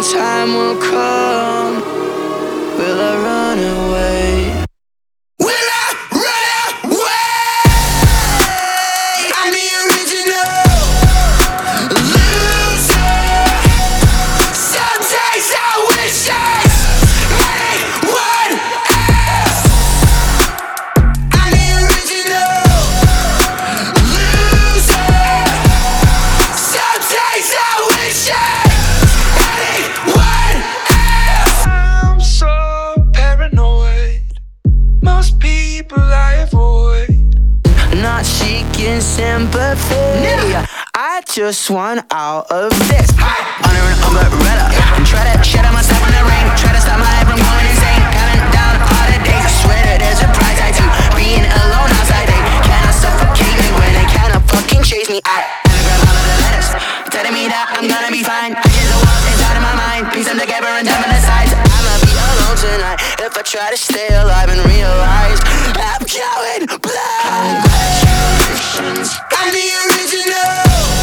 when time will come, will I run away? Will I run away? I'm the original loser. Some days I wish I was anyone else. I'm the original loser. Some days I wish I was anyone else. I'm so paranoid. Most people I avoid. Not seeking sympathy. I just want out of this. Under an umbrella and try to shut out myself in the ring. Try to stop my head from going insane. Counting down all the days. I swear that there's a price tag to being alone outside. They cannot suffocate me when they cannot fucking chase me. I grab all of the letters telling me that I'm gonna be fine. I hear the walls inside of my mind, piece them together and dump in the sides. I'ma be alone tonight if I try to stay alive and realize I'm going blind. Congratulations, I'm the original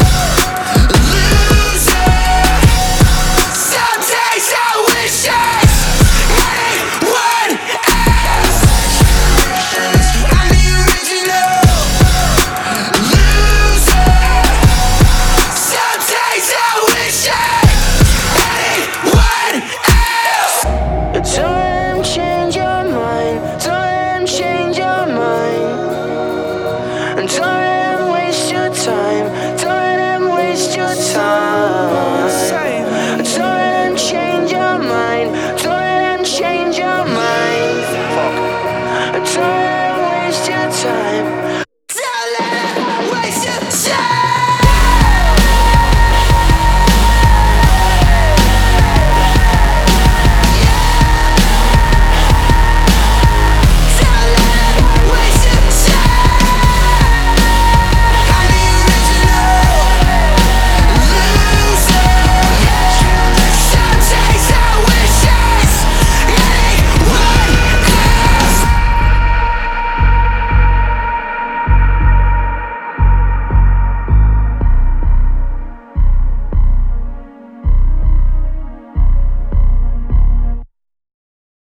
loser. Some days I wish I was anyone else. I'm the original loser. Some days I wish I was anyone else. Don't change your mind. Don't change your mind. Don't waste your time. Don't waste your time. Don't change your mind. Don't change your mind. Don't waste your time.